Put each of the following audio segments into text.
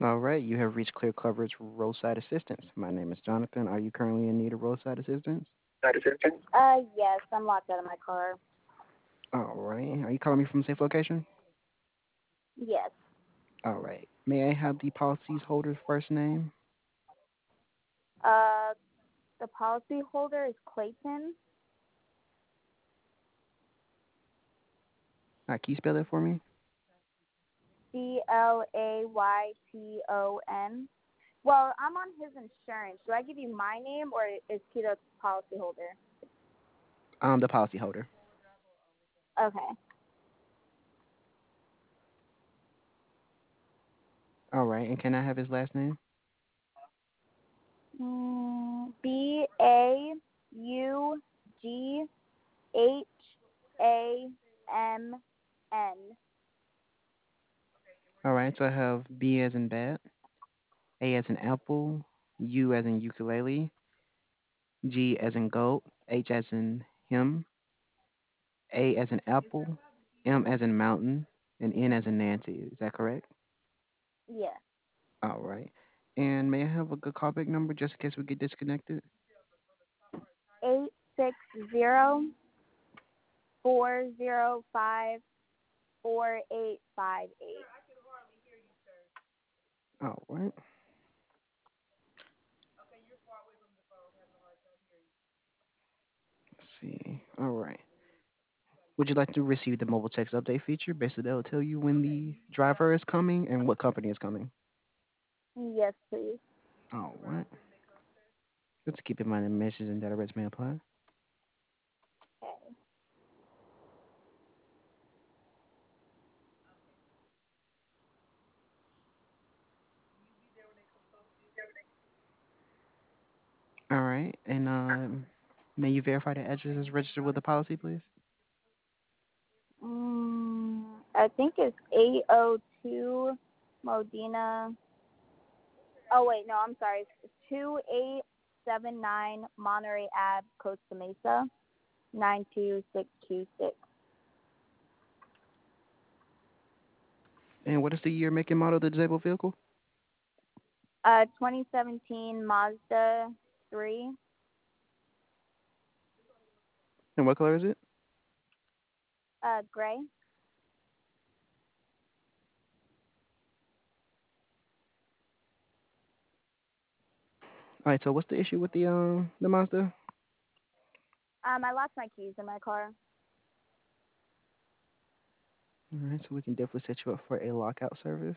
All right, you have reached Clear Coverage Roadside Assistance. My name is Jonathan. Are you currently in need of roadside assistance? Yes, I'm locked out of my car. All right. Are you calling me from a safe location? Yes. All right. May I have the policyholder's first name? Uh, the policy holder is Clayton. Can you spell that for me? Clayton. Well, I'm on his insurance. Do I give you my name or is he the policy holder? The policyholder. Okay. All right. And can I have his last name? Baughman. All right. So I have B as in bat, A as in apple, U as in ukulele, G as in goat, H as in him, A as in apple, M as in mountain, and N as in Nancy. Is that correct? Yeah. All right. And may I have a good callback number just in case we get disconnected? 860-405-4858. All right. Let's see. All right. Would you like to receive the mobile text update feature? Basically, that will tell you when the driver is coming and what company is coming. Yes, please. All right. Let's keep in mind the messages and data rates may apply. Okay. All right. And may you verify the address is registered with the policy, please? I think it's 802 Modena. Oh wait, no, I'm sorry. It's 2879 Monterey Ave, Costa Mesa, 92626. And what is the year, make, and model of the disabled vehicle? 2017 Mazda 3. And what color is it? Gray. All right. So what's the issue with the Mazda? I lost my keys in my car. All right. So we can definitely set you up for a lockout service.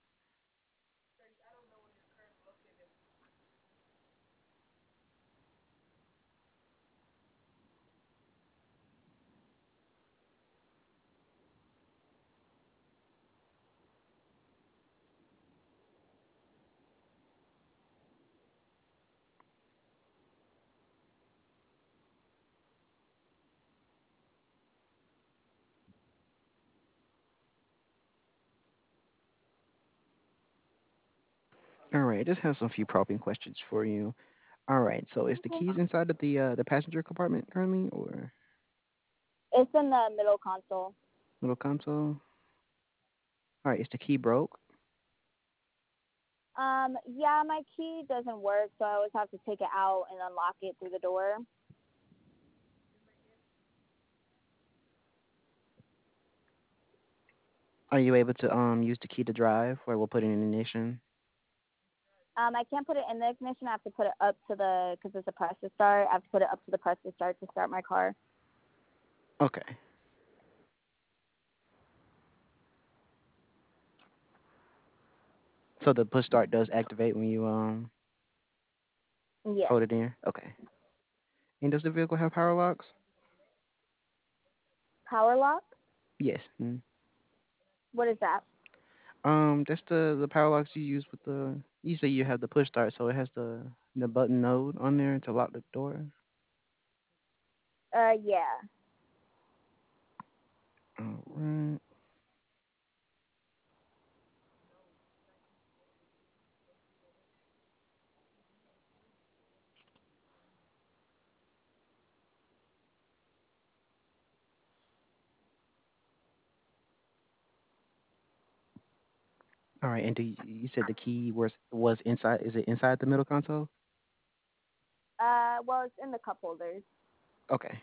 All right. Just have some few probing questions for you. All right. So is the Okay. keys inside of the passenger compartment currently, or It's in the middle console. little console? All right. Is the key broke? Yeah, my key doesn't work, so I always have to take it out and unlock it through the door. Are you able to use the key to drive, or we'll put it in ignition? I can't put it in the ignition. I have to put it up to the, because it's a press to start. I have to put it up to the press to start my car. Okay. So the push start does activate when you Yes. hold it in. Okay. And does the vehicle have power locks? Power lock? Yes. Mm. What is that? That's the power locks you use with the. You say you have the push start, so it has the button node on there to lock the door. Yeah. All right. All right, and you said the key was inside? Is it inside the middle console? Well, it's in the cup holders. Okay.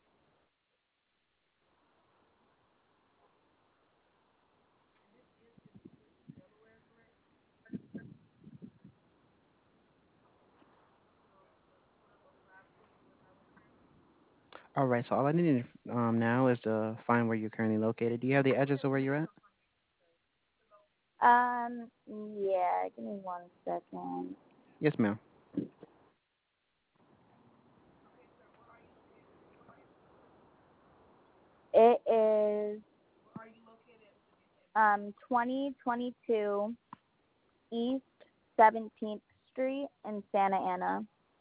All right. So all I need now is to find where you're currently located. Do you have the address of where you're at? Yeah, give me 1 second. Yes, ma'am. It is 2022 East 17th Street in Santa Ana.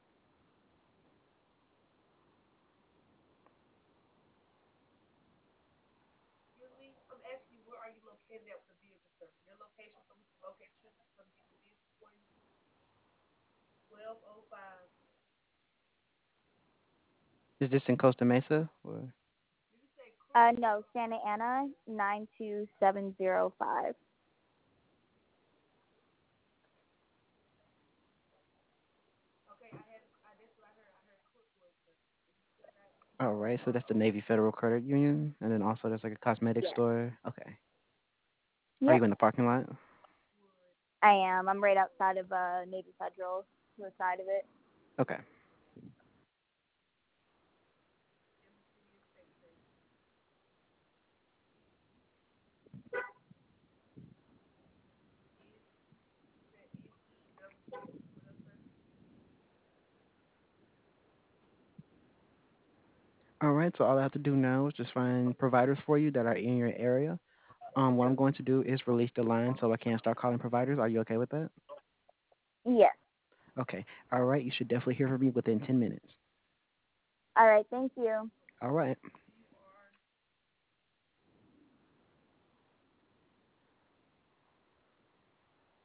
Is this in Costa Mesa? Or? No, Santa Ana 92705. All right. So that's the Navy Federal Credit Union, and then also there's like a cosmetic Yes. store. Okay. Are Yep. you in the parking lot? I am. I'm right outside of Navy Federal, to the side of it. Okay. All right. So all I have to do now is just find providers for you that are in your area. What I'm going to do is release the line so I can start calling providers. Are you okay with that? Yes. Okay. All right. You should definitely hear from me within 10 minutes. All right. Thank you. All right.